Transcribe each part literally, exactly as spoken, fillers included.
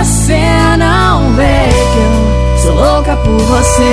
Você não vê que eu sou louca por você.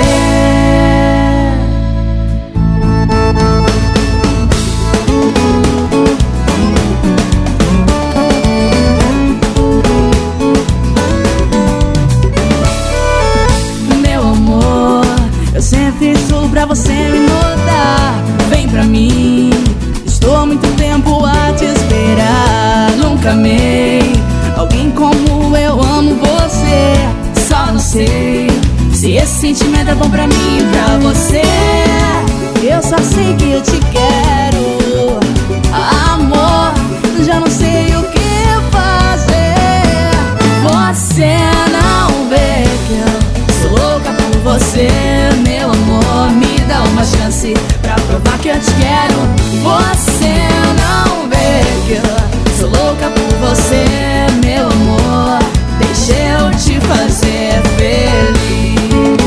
Meu amor, eu sempre fiz tudo pra você me notar. Vem pra mim, estou há muito tempo a te esperar. Nunca amei alguém como eu amo você. Só não sei se esse sentimento é bom pra mim e pra você. Eu só sei que eu te quero, amor, já não sei o que fazer. Você não vê que eu sou louca por você. Meu amor, me dá uma chance pra provar que eu te quero. Você não vê que eu sou louca por você. Meu amor, deixa eu te fazer feliz.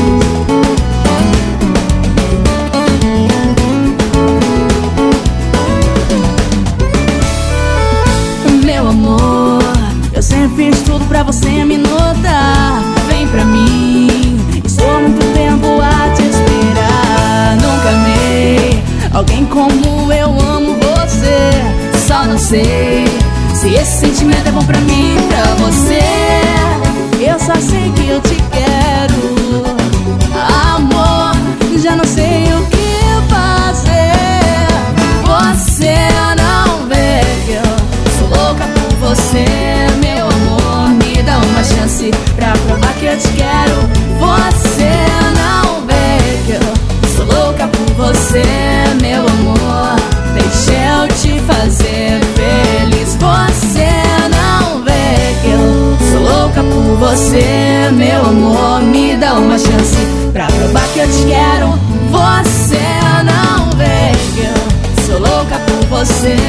Meu amor, eu sempre fiz tudo pra você me notar. Vem pra mim, estou há muito tempo a te esperar. Nunca amei alguém como eu amo você. Só não sei se esse sentimento é bom pra mim e pra você. Eu só sei que eu te quero, amor, já não sei o que fazer. Você não vê que eu sou louca por você. Meu amor, me dá uma chance pra provar que eu te quero. Você não vê que eu sou louca por você. Meu amor, deixa eu te fazer feliz. Você não vê que eu sou louca por você. Meu amor, me dá uma chance pra provar que eu te quero. Você não vê que eu sou louca por você.